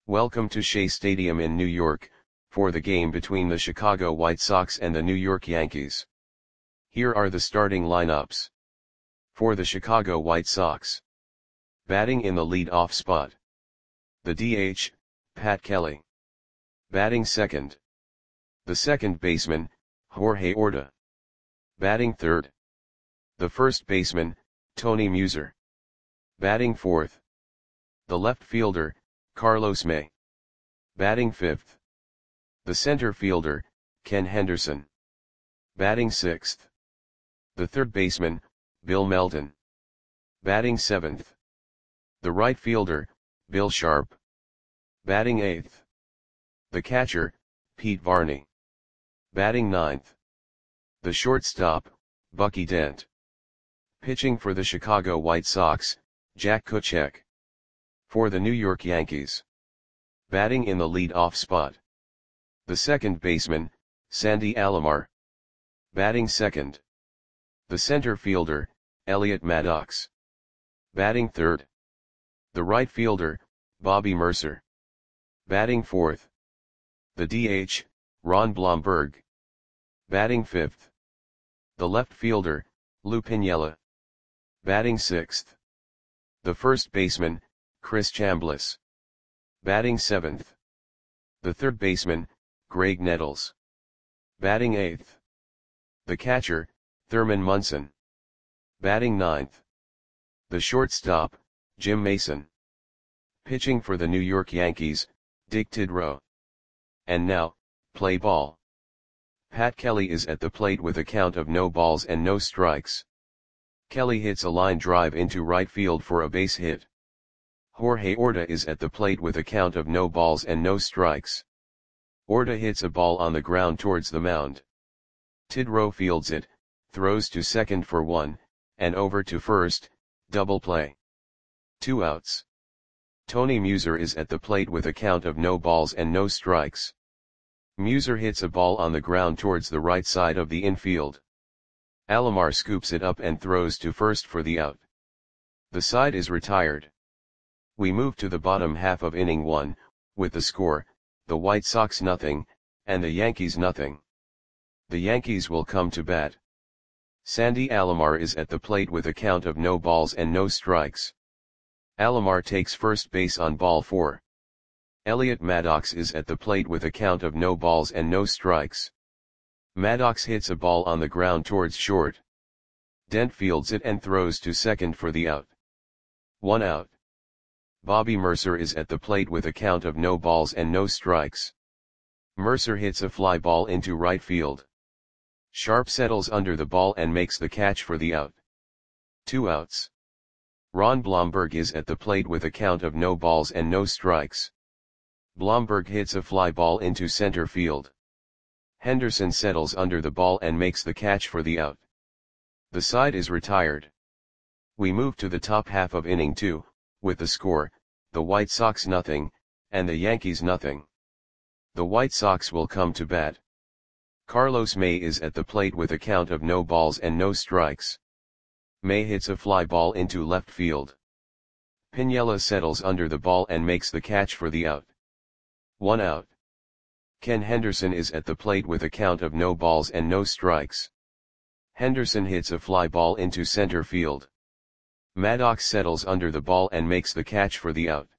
Welcome to Shea Stadium in New York, for the game between the Chicago White Sox and the New York Yankees. Here are the starting lineups. For the Chicago White Sox. Batting in the lead-off spot. The DH, Pat Kelly. Batting second. The second baseman, Jorge Orta. Batting third. The first baseman, Tony Muser. Batting fourth. The left fielder, Carlos May. Batting fifth. The center fielder, Ken Henderson. Batting sixth. The third baseman, Bill Melton. Batting seventh. The right fielder, Bill Sharp. Batting eighth. The catcher, Pete Varney. Batting ninth. The shortstop, Bucky Dent. Pitching for the Chicago White Sox, Jack Kuchek. For the New York Yankees. Batting in the lead-off spot. The second baseman, Sandy Alomar. Batting second. The center fielder, Elliot Maddox. Batting third. The right fielder, Bobby Mercer. Batting fourth. The DH, Ron Blomberg. Batting fifth. The left fielder, Lou Piniella. Batting sixth. The first baseman, Chris Chambliss. Batting seventh. The third baseman, Greg Nettles. Batting eighth. The catcher, Thurman Munson. Batting ninth. The shortstop, Jim Mason. Pitching for the New York Yankees, Dick Tidrow. And now, play ball. Pat Kelly is at the plate with a count of no balls and no strikes. Kelly hits a line drive into right field for a base hit. Jorge Orta is at the plate with a count of no balls and no strikes. Orta hits a ball on the ground towards the mound. Tidrow fields it, throws to second for one, and over to first, double play. 2 outs. Tony Muser is at the plate with a count of no balls and no strikes. Muser hits a ball on the ground towards the right side of the infield. Alomar scoops it up and throws to first for the out. The side is retired. We move to the bottom half of inning 1, with the score, the White Sox nothing, and the Yankees nothing. The Yankees will come to bat. Sandy Alomar is at the plate with a count of no balls and no strikes. Alomar takes first base on ball 4. Elliot Maddox is at the plate with a count of no balls and no strikes. Maddox hits a ball on the ground towards short. Dent fields it and throws to second for the out. 1 out. Bobby Mercer is at the plate with a count of no balls and no strikes. Mercer hits a fly ball into right field. Sharp settles under the ball and makes the catch for the out. 2 outs. Ron Blomberg is at the plate with a count of no balls and no strikes. Blomberg hits a fly ball into center field. Henderson settles under the ball and makes the catch for the out. The side is retired. We move to the top half of inning 2, with the score, the White Sox nothing, and the Yankees nothing. The White Sox will come to bat. Carlos May is at the plate with a count of no balls and no strikes. May hits a fly ball into left field. Piniella settles under the ball and makes the catch for the out. 1 out. Ken Henderson is at the plate with a count of no balls and no strikes. Henderson hits a fly ball into center field. Maddox settles under the ball and makes the catch for the out.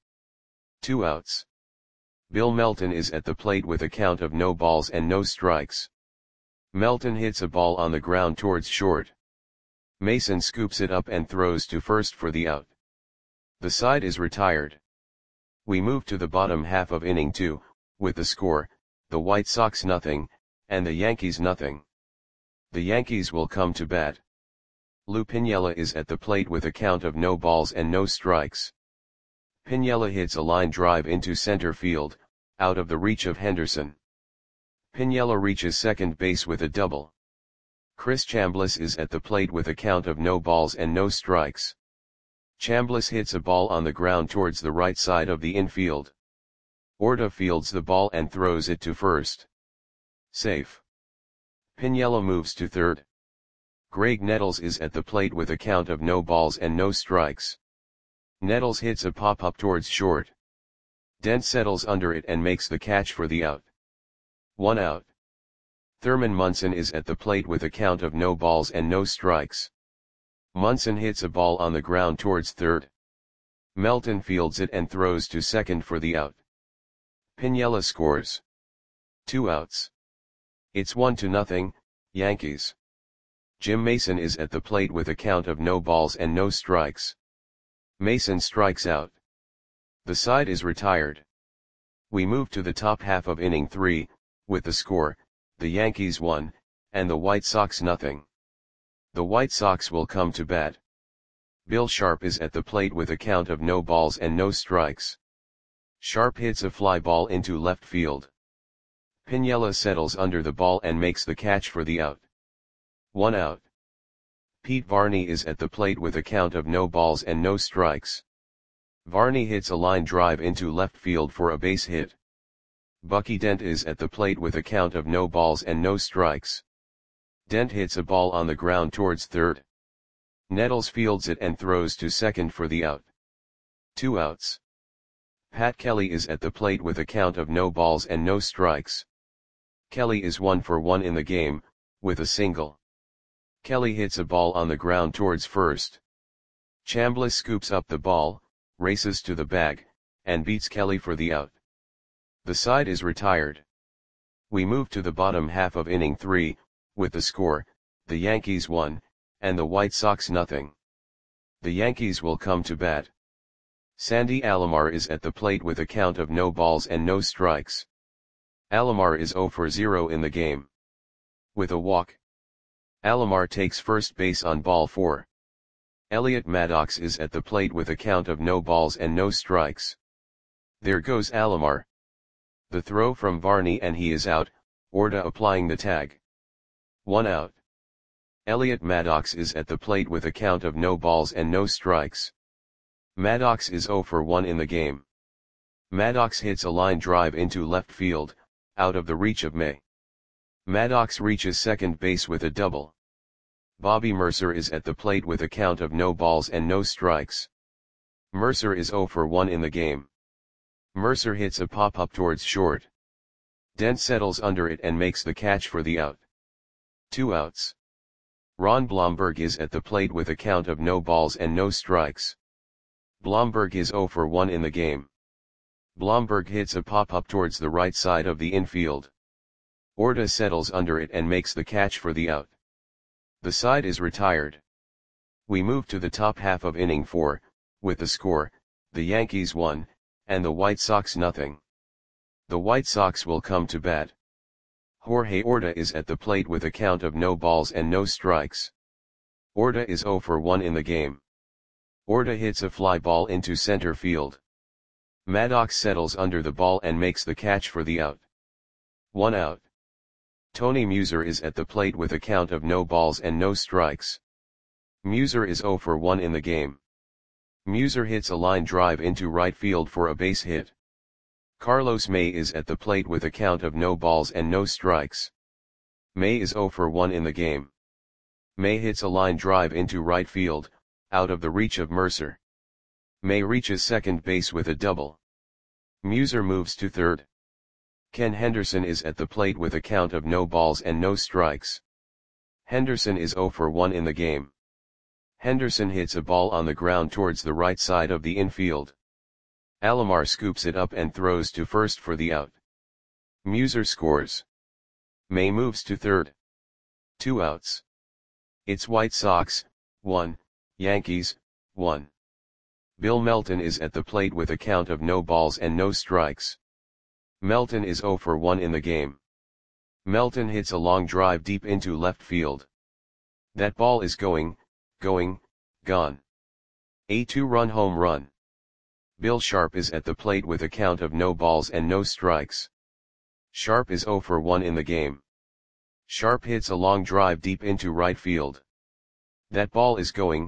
2 outs. Bill Melton is at the plate with a count of no balls and no strikes. Melton hits a ball on the ground towards short. Mason scoops it up and throws to first for the out. The side is retired. We move to the bottom half of inning 2, with the score, the White Sox nothing, and the Yankees nothing. The Yankees will come to bat. Lou Piniella is at the plate with a count of no balls and no strikes. Piniella hits a line drive into center field, out of the reach of Henderson. Piniella reaches second base with a double. Chris Chambliss is at the plate with a count of no balls and no strikes. Chambliss hits a ball on the ground towards the right side of the infield. Orta fields the ball and throws it to first. Safe. Piniella moves to third. Greg Nettles is at the plate with a count of no balls and no strikes. Nettles hits a pop-up towards short. Dent settles under it and makes the catch for the out. 1 out. Thurman Munson is at the plate with a count of no balls and no strikes. Munson hits a ball on the ground towards third. Melton fields it and throws to second for the out. Piniella scores. 2 outs. It's 1-0, Yankees. Jim Mason is at the plate with a count of no balls and no strikes. Mason strikes out. The side is retired. We move to the top half of inning 3, with the score, the Yankees 1, and the White Sox 0. The White Sox will come to bat. Bill Sharp is at the plate with a count of no balls and no strikes. Sharp hits a fly ball into left field. Piniella settles under the ball and makes the catch for the out. 1 out. Pete Varney is at the plate with a count of no balls and no strikes. Varney hits a line drive into left field for a base hit. Bucky Dent is at the plate with a count of no balls and no strikes. Dent hits a ball on the ground towards third. Nettles fields it and throws to second for the out. 2 outs. Pat Kelly is at the plate with a count of no balls and no strikes. Kelly is 1 for 1 in the game, with a single. Kelly hits a ball on the ground towards first. Chambliss scoops up the ball, races to the bag, and beats Kelly for the out. The side is retired. We move to the bottom half of inning 3, with the score, the Yankees 1, and the White Sox 0. The Yankees will come to bat. Sandy Alomar is at the plate with a count of no balls and no strikes. Alomar is 0 for 0 in the game. With a walk. Alomar takes first base on ball 4. Elliot Maddox is at the plate with a count of no balls and no strikes. There goes Alomar. The throw from Varney and he is out, Orta applying the tag. 1 out. Elliot Maddox is at the plate with a count of no balls and no strikes. Maddox is 0 for 1 in the game. Maddox hits a line drive into left field, out of the reach of May. Maddox reaches second base with a double. Bobby Mercer is at the plate with a count of no balls and no strikes. Mercer is 0 for 1 in the game. Mercer hits a pop-up towards short. Dent settles under it and makes the catch for the out. 2 outs. Ron Blomberg is at the plate with a count of no balls and no strikes. Blomberg is 0 for 1 in the game. Blomberg hits a pop-up towards the right side of the infield. Orta settles under it and makes the catch for the out. The side is retired. We move to the top half of inning 4, with the score, the Yankees 1, and the White Sox 0. The White Sox will come to bat. Jorge Orta is at the plate with a count of no balls and no strikes. Orta is 0 for 1 in the game. Orta hits a fly ball into center field. Maddox settles under the ball and makes the catch for the out. 1 out. Tony Muser is at the plate with a count of no balls and no strikes. Muser is 0 for 1 in the game. Muser hits a line drive into right field for a base hit. Carlos May is at the plate with a count of no balls and no strikes. May is 0 for 1 in the game. May hits a line drive into right field, out of the reach of Mercer. May reaches second base with a double. Muser moves to third. Ken Henderson is at the plate with a count of no balls and no strikes. Henderson is 0 for 1 in the game. Henderson hits a ball on the ground towards the right side of the infield. Alomar scoops it up and throws to first for the out. Muser scores. May moves to third. 2 outs. It's White Sox, 1, Yankees, 1. Bill Melton is at the plate with a count of no balls and no strikes. Melton is 0 for 1 in the game. Melton hits a long drive deep into left field. That ball is going, gone. A 2-run home run. Bill Sharp is at the plate with a count of no balls and no strikes. Sharp is 0 for 1 in the game. Sharp hits a long drive deep into right field. That ball is going,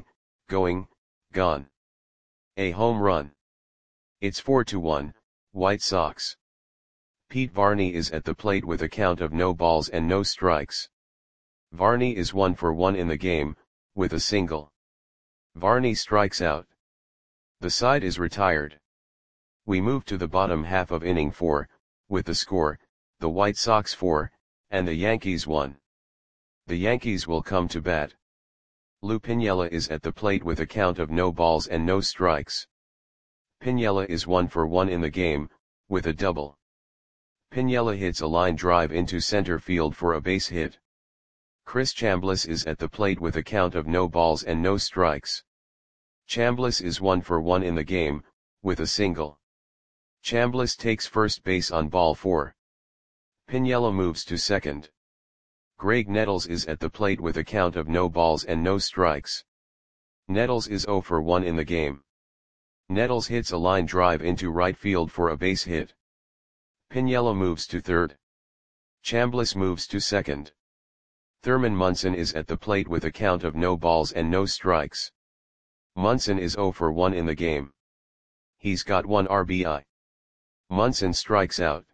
gone. A home run. It's 4-1, White Sox. Pete Varney is at the plate with a count of no balls and no strikes. Varney is 1 for 1 in the game, with a single. Varney strikes out. The side is retired. We move to the bottom half of inning 4, with the score, the White Sox 4, and the Yankees 1. The Yankees will come to bat. Lou Piniella is at the plate with a count of no balls and no strikes. Piniella is 1 for 1 in the game, with a double. Piniella hits a line drive into center field for a base hit. Chris Chambliss is at the plate with a count of no balls and no strikes. Chambliss is 1 for 1 in the game, with a single. Chambliss takes first base on ball 4. Piniella moves to second. Greg Nettles is at the plate with a count of no balls and no strikes. Nettles is 0 for 1 in the game. Nettles hits a line drive into right field for a base hit. Piniella moves to third. Chambliss moves to second. Thurman Munson is at the plate with a count of no balls and no strikes. Munson is 0 for 1 in the game. He's got 1 RBI. Munson strikes out.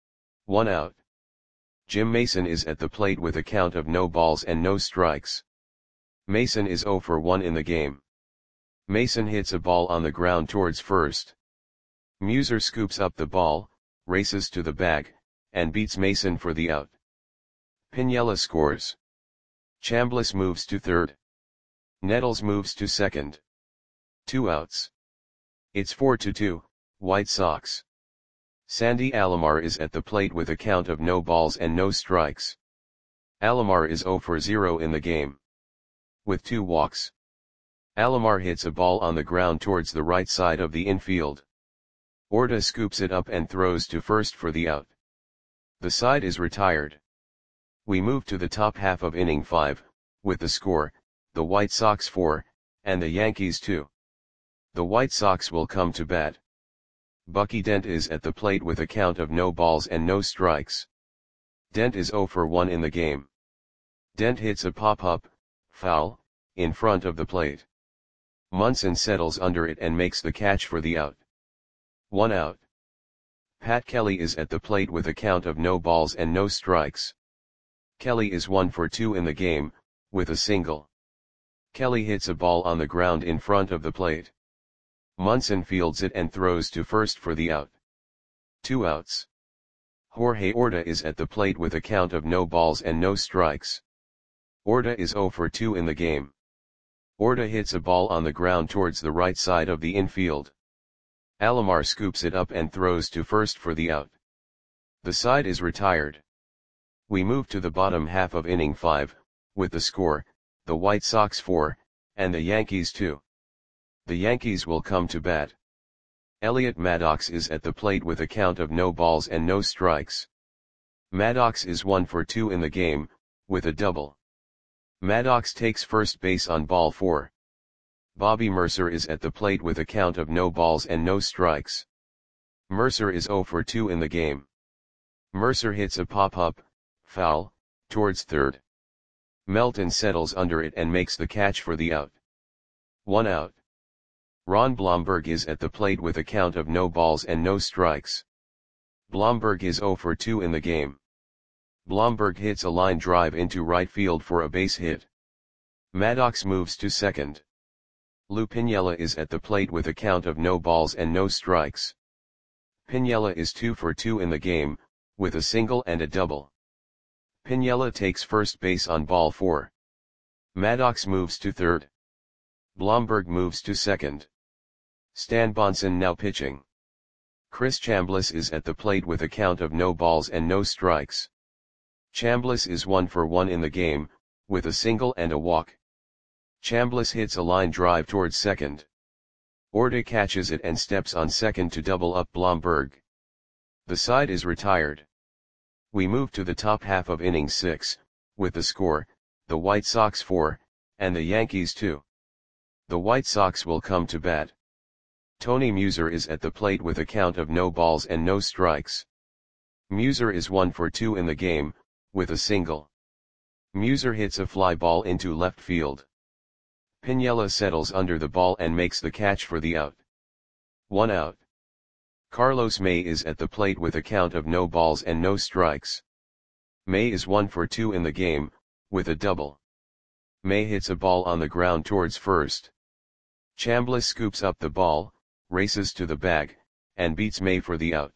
1 out. Jim Mason is at the plate with a count of no balls and no strikes. Mason is 0 for 1 in the game. Mason hits a ball on the ground towards first. Muser scoops up the ball, races to the bag, and beats Mason for the out. Piniella scores. Chambliss moves to third. Nettles moves to second. 2 outs. It's 4-2, White Sox. Sandy Alomar is at the plate with a count of no balls and no strikes. Alomar is 0 for 0 in the game. With 2 walks. Alomar hits a ball on the ground towards the right side of the infield. Orta scoops it up and throws to first for the out. The side is retired. We move to the top half of inning 5, with the score, the White Sox 4, and the Yankees 2. The White Sox will come to bat. Bucky Dent is at the plate with a count of no balls and no strikes. Dent is 0 for 1 in the game. Dent hits a pop-up, foul, in front of the plate. Munson settles under it and makes the catch for the out. 1 out. Pat Kelly is at the plate with a count of no balls and no strikes. Kelly is 1 for 2 in the game, with a single. Kelly hits a ball on the ground in front of the plate. Munson fields it and throws to first for the out. 2 outs. Jorge Orta is at the plate with a count of no balls and no strikes. Orta is 0 for 2 in the game. Orta hits a ball on the ground towards the right side of the infield. Alomar scoops it up and throws to first for the out. The side is retired. We move to the bottom half of inning 5, with the score, the White Sox 4, and the Yankees 2. The Yankees will come to bat. Elliot Maddox is at the plate with a count of no balls and no strikes. Maddox is 1 for 2 in the game, with a double. Maddox takes first base on ball 4. Bobby Mercer is at the plate with a count of no balls and no strikes. Mercer is 0 for 2 in the game. Mercer hits a pop-up, foul, towards third. Melton settles under it and makes the catch for the out. 1 out. Ron Blomberg is at the plate with a count of no balls and no strikes. Blomberg is 0 for 2 in the game. Blomberg hits a line drive into right field for a base hit. Maddox moves to second. Lou Piniella is at the plate with a count of no balls and no strikes. Piniella is 2 for 2 in the game, with a single and a double. Piniella takes first base on ball 4. Maddox moves to third. Blomberg moves to second. Stan Bonson now pitching. Chris Chambliss is at the plate with a count of no balls and no strikes. Chambliss is 1 for 1 in the game, with a single and a walk. Chambliss hits a line drive towards second. Orta catches it and steps on second to double up Blomberg. The side is retired. We move to the top half of inning 6, with the score, the White Sox 4, and the Yankees 2. The White Sox will come to bat. Tony Muser is at the plate with a count of no balls and no strikes. Muser is 1 for 2 in the game, with a single. Muser hits a fly ball into left field. Piniella settles under the ball and makes the catch for the out. 1 out. Carlos May is at the plate with a count of no balls and no strikes. May is 1 for 2 in the game, with a double. May hits a ball on the ground towards first. Chambliss scoops up the ball, races to the bag, and beats May for the out.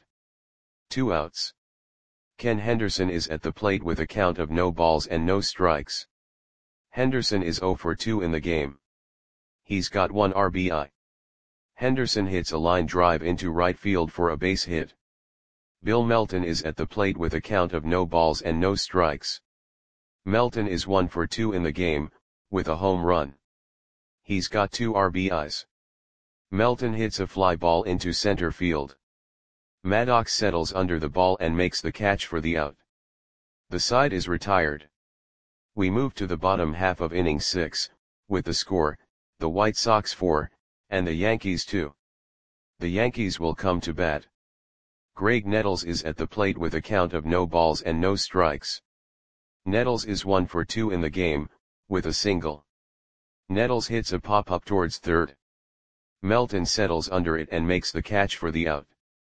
2 outs. Ken Henderson is at the plate with a count of no balls and no strikes. Henderson is 0 for 2 in the game. He's got 1 RBI. Henderson hits a line drive into right field for a base hit. Bill Melton is at the plate with a count of no balls and no strikes. Melton is 1 for 2 in the game, with a home run. He's got 2 RBIs. Melton hits a fly ball into center field. Maddox settles under the ball and makes the catch for the out. The side is retired. We move to the bottom half of inning 6, with the score, the White Sox 4, and the Yankees 2. The Yankees will come to bat. Greg Nettles is at the plate with a count of no balls and no strikes. Nettles is 1 for 2 in the game, with a single. Nettles hits a pop-up towards third. Melton settles under it and makes the catch for the out.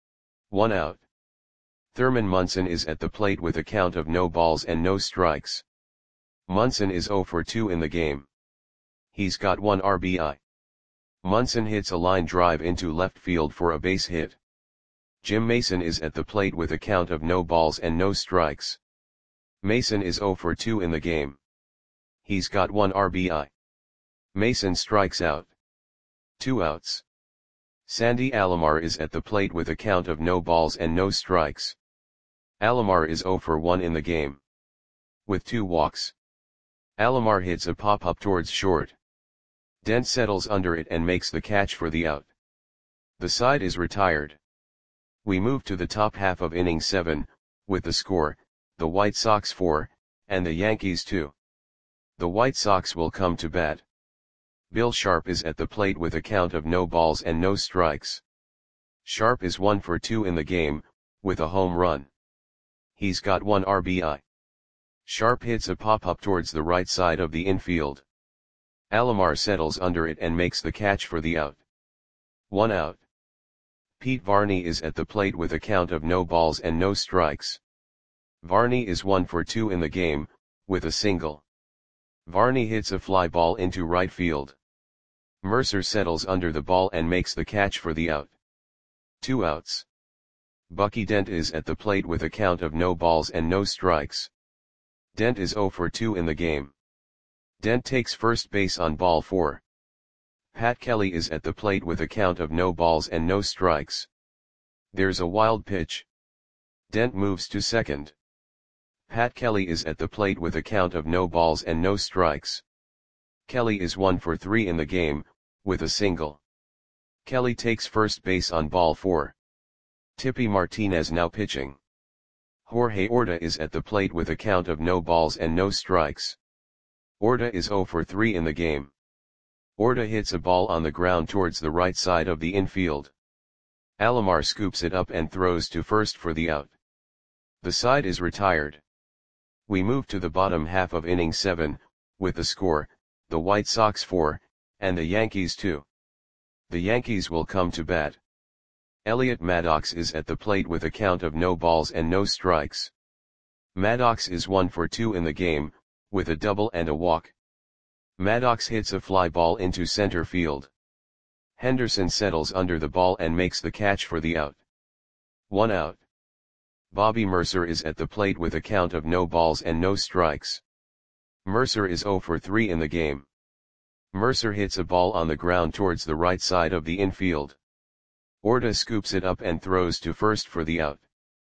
1 out. Thurman Munson is at the plate with a count of no balls and no strikes. Munson is 0 for 2 in the game. He's got 1 RBI. Munson hits a line drive into left field for a base hit. Jim Mason is at the plate with a count of no balls and no strikes. Mason is 0 for 2 in the game. He's got 1 RBI. Mason strikes out. 2 outs. Sandy Alomar is at the plate with a count of no balls and no strikes. Alomar is 0 for 1 in the game. With 2 walks. Alomar hits a pop-up towards short. Dent settles under it and makes the catch for the out. The side is retired. We move to the top half of inning 7, with the score, the White Sox 4, and the Yankees 2. The White Sox will come to bat. Bill Sharp is at the plate with a count of no balls and no strikes. Sharp is 1 for 2 in the game, with a home run. He's got 1 RBI. Sharp hits a pop-up towards the right side of the infield. Alomar settles under it and makes the catch for the out. 1 out. Pete Varney is at the plate with a count of no balls and no strikes. Varney is 1 for 2 in the game, with a single. Varney hits a fly ball into right field. Mercer settles under the ball and makes the catch for the out. 2 outs. Bucky Dent is at the plate with a count of no balls and no strikes. Dent is 0 for 2 in the game. Dent takes first base on ball 4. Pat Kelly is at the plate with a count of no balls and no strikes. There's a wild pitch. Dent moves to second. Pat Kelly is at the plate with a count of no balls and no strikes. Kelly is 1 for 3 in the game, with a single. Kelly takes first base on ball 4. Tippy Martinez now pitching. Jorge Orta is at the plate with a count of no balls and no strikes. Orta is 0 for 3 in the game. Orta hits a ball on the ground towards the right side of the infield. Alomar scoops it up and throws to first for the out. The side is retired. We move to the bottom half of inning 7, with the score, the White Sox 4, and the Yankees 2. The Yankees will come to bat. Elliot Maddox is at the plate with a count of no balls and no strikes. Maddox is 1 for 2 in the game, with a double and a walk. Maddox hits a fly ball into center field. Henderson settles under the ball and makes the catch for the out. 1 out. Bobby Mercer is at the plate with a count of no balls and no strikes. Mercer is 0 for 3 in the game. Mercer hits a ball on the ground towards the right side of the infield. Orta scoops it up and throws to first for the out.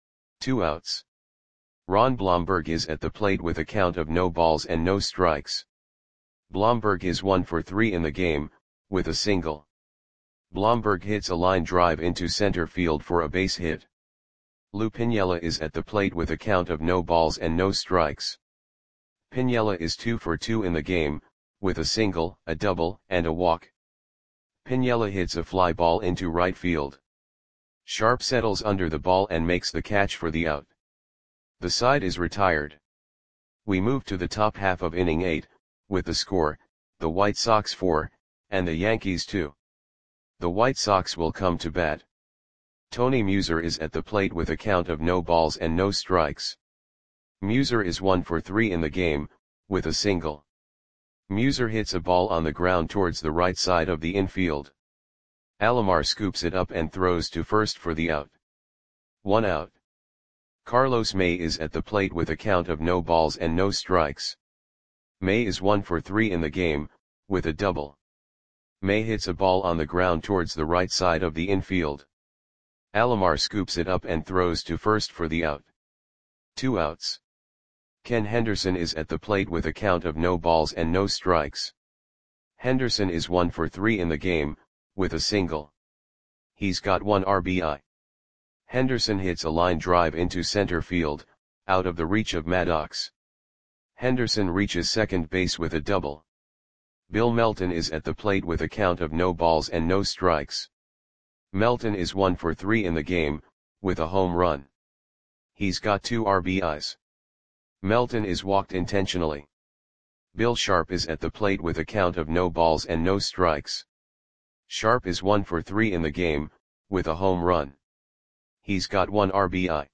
2 outs. Ron Blomberg is at the plate with a count of no balls and no strikes. Blomberg is 1 for 3 in the game, with a single. Blomberg hits a line drive into center field for a base hit. Lou Piniella is at the plate with a count of no balls and no strikes. Piniella is 2 for 2 in the game, with a single, a double, and a walk. Piniella hits a fly ball into right field. Sharp settles under the ball and makes the catch for the out. The side is retired. We move to the top half of inning 8, with the score, the White Sox 4, and the Yankees 2. The White Sox will come to bat. Tony Muser is at the plate with a count of no balls and no strikes. Muser is 1 for 3 in the game, with a single. Muser hits a ball on the ground towards the right side of the infield. Alomar scoops it up and throws to first for the out. 1 out. Carlos May is at the plate with a count of no balls and no strikes. May is 1 for 3 in the game, with a double. May hits a ball on the ground towards the right side of the infield. Alomar scoops it up and throws to first for the out. 2 outs. Ken Henderson is at the plate with a count of no balls and no strikes. Henderson is 1 for 3 in the game, with a single. He's got 1 RBI. Henderson hits a line drive into center field, out of the reach of Maddox. Henderson reaches second base with a double. Bill Melton is at the plate with a count of no balls and no strikes. Melton is 1 for 3 in the game, with a home run. He's got 2 RBIs. Melton is walked intentionally. Bill Sharp is at the plate with a count of no balls and no strikes. Sharp is 1 for 3 in the game, with a home run. He's got 1 RBI.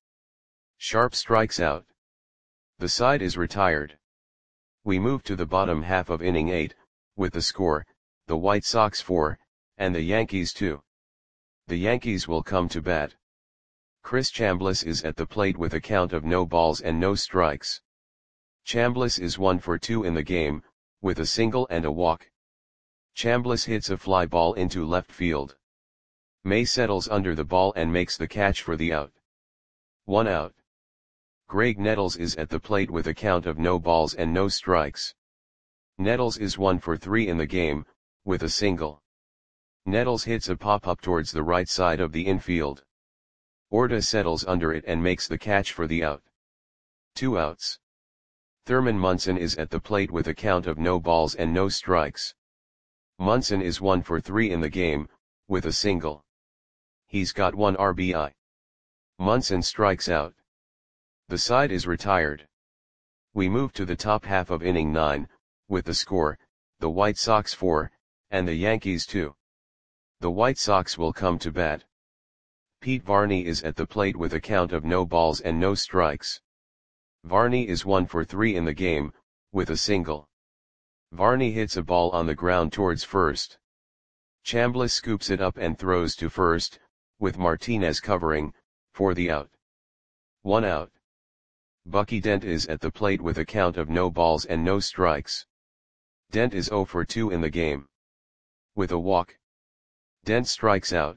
Sharp strikes out. The side is retired. We move to the bottom half of inning 8, with the score, the White Sox 4, and the Yankees 2. The Yankees will come to bat. Chris Chambliss is at the plate with a count of no balls and no strikes. Chambliss is 1 for 2 in the game, with a single and a walk. Chambliss hits a fly ball into left field. May settles under the ball and makes the catch for the out. 1 out. Greg Nettles is at the plate with a count of no balls and no strikes. Nettles is 1 for 3 in the game, with a single. Nettles hits a pop-up towards the right side of the infield. Orta settles under it and makes the catch for the out. 2 outs. Thurman Munson is at the plate with a count of no balls and no strikes. Munson is 1 for 3 in the game, with a single. He's got 1 RBI. Munson strikes out. The side is retired. We move to the top half of inning 9, with the score, the White Sox 4, and the Yankees 2. The White Sox will come to bat. Pete Varney is at the plate with a count of no balls and no strikes. Varney is 1 for 3 in the game, with a single. Varney hits a ball on the ground towards first. Chambliss scoops it up and throws to first, with Martinez covering, for the out. 1 out. Bucky Dent is at the plate with a count of no balls and no strikes. Dent is 0 for 2 in the game. With a walk. Dent strikes out.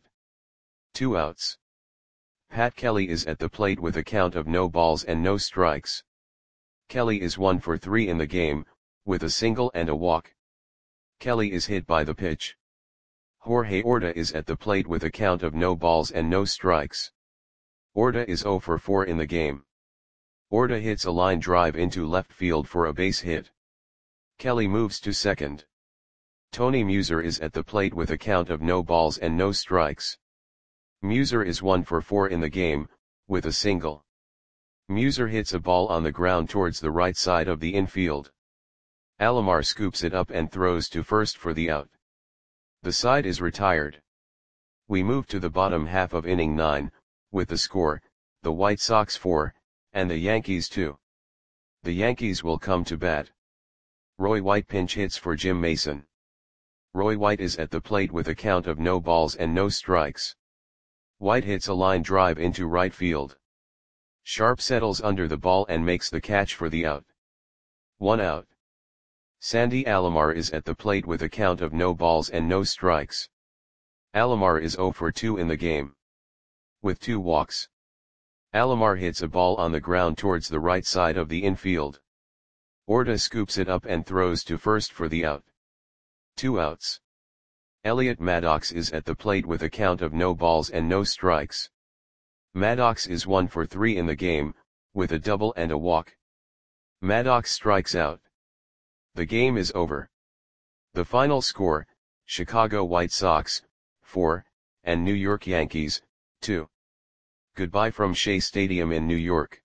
2 outs. Pat Kelly is at the plate with a count of no balls and no strikes. Kelly is 1 for 3 in the game, with a single and a walk. Kelly is hit by the pitch. Jorge Orta is at the plate with a count of no balls and no strikes. Orta is 0 for 4 in the game. Orta hits a line drive into left field for a base hit. Kelly moves to second. Tony Muser is at the plate with a count of no balls and no strikes. Muser is 1 for 4 in the game, with a single. Muser hits a ball on the ground towards the right side of the infield. Alomar scoops it up and throws to first for the out. The side is retired. We move to the bottom half of inning 9, with the score, the White Sox 4, and the Yankees 2. The Yankees will come to bat. Roy White pinch hits for Jim Mason. Roy White is at the plate with a count of no balls and no strikes. White hits a line drive into right field. Sharp settles under the ball and makes the catch for the out. 1 out. Sandy Alomar is at the plate with a count of no balls and no strikes. Alomar is 0 for 2 in the game. With 2 walks. Alomar hits a ball on the ground towards the right side of the infield. Orta scoops it up and throws to first for the out. 2 outs. Elliot Maddox is at the plate with a count of no balls and no strikes. Maddox is 1 for 3 in the game, with a double and a walk. Maddox strikes out. The game is over. The final score, Chicago White Sox, 4, and New York Yankees, 2. Goodbye from Shea Stadium in New York.